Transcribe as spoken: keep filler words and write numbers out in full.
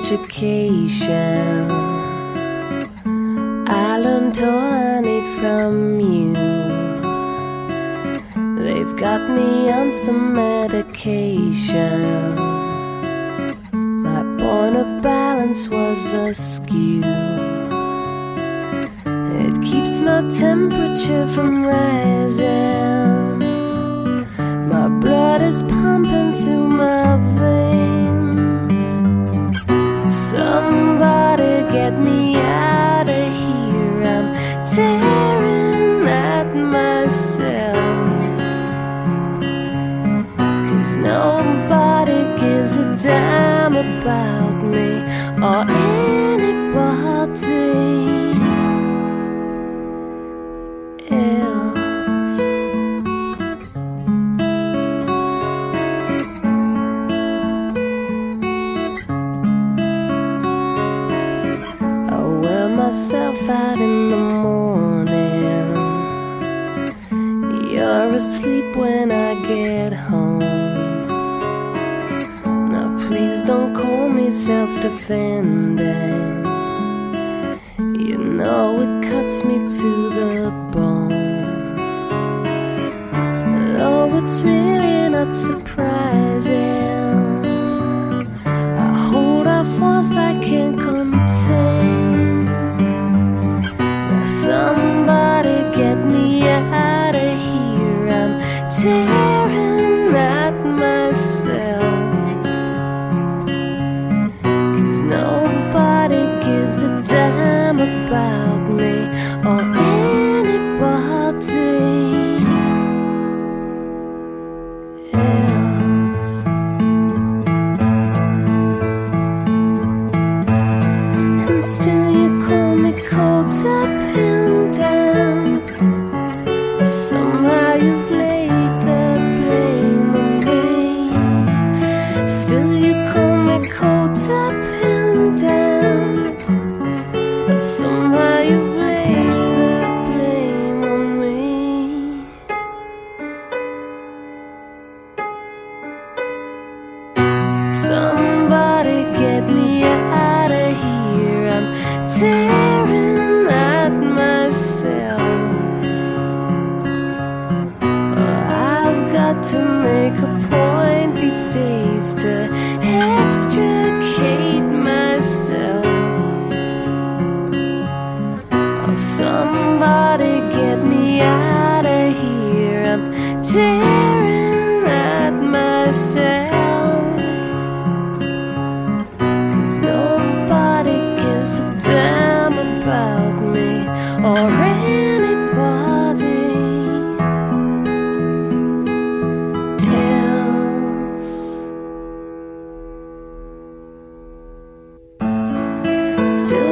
education. I learned all I need from you. They've got me on some medication. My point of balance was askew. It keeps my temperature from rising. My blood is pumping through my veins. Somebody get me out of here. I'm tearing at myself. 'Cause nobody gives a damn about me or anybody else. I wear myself out in the morning. You're asleep when I get home. Now please don't call me self-defending. You know it cuts me to the bone. Oh, it's really not surprising. I hold a force I can't contain. Now somebody get me out of here. I'm tearing at myself. 'Cause nobody gives a damn about me or anybody else. And still you call me codependent. Somehow you've laid the blame on me. Still you call me codependent. Somehow you've laid the blame on me. Somebody get me out of here. I'm tearing at myself. I've got to make a point these days to extricate myself. Oh, somebody get me out of here. I'm tearing at myself. 'Cause nobody gives a damn about me or anybody else. Still